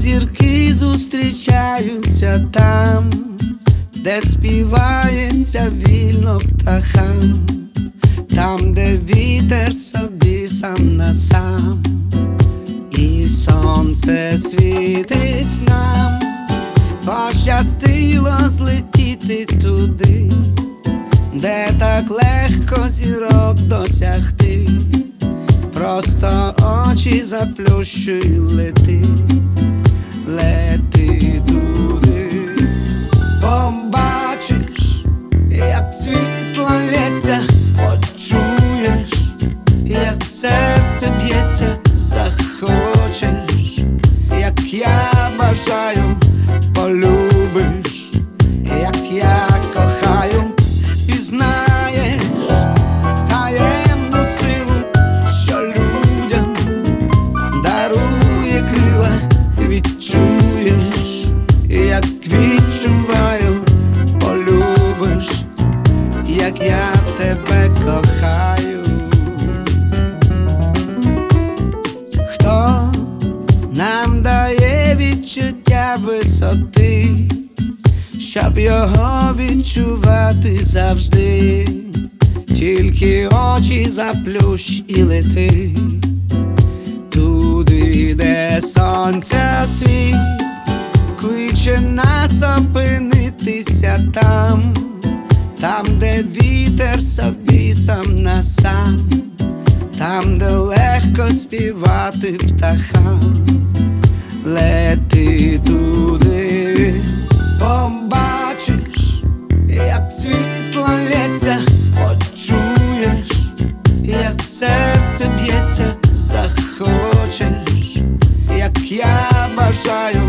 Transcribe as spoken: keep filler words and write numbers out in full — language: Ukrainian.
зірки зустрічаються там, де співається вільно птахам, там, де вітер собі сам на сам, і сонце світить нам. Пощастило злетіти туди, де так легко зірок досягти. Просто очі заплющуй, лети, лети туди. Побачиш, як світло лється, почуєш, як серце б'ється, захочеш, як я бажаю, полюбиш, як я кохаю, і знаєш таємну силу, що людям дарує крила. Відчуєш, як відчуваю, полюбиш, як я тебе кохаю. Хто нам дає відчуття висоти, щоб його відчувати завжди? Тільки очі заплющ і лети туди, де сонця світ кличе нас опинитися там, там, де вітер собі сам на сам, там, де легко співати птахам. Лети туди, побачиш, як світло лється, почуєш, як серце б'ється, захочеш, як я бажаю,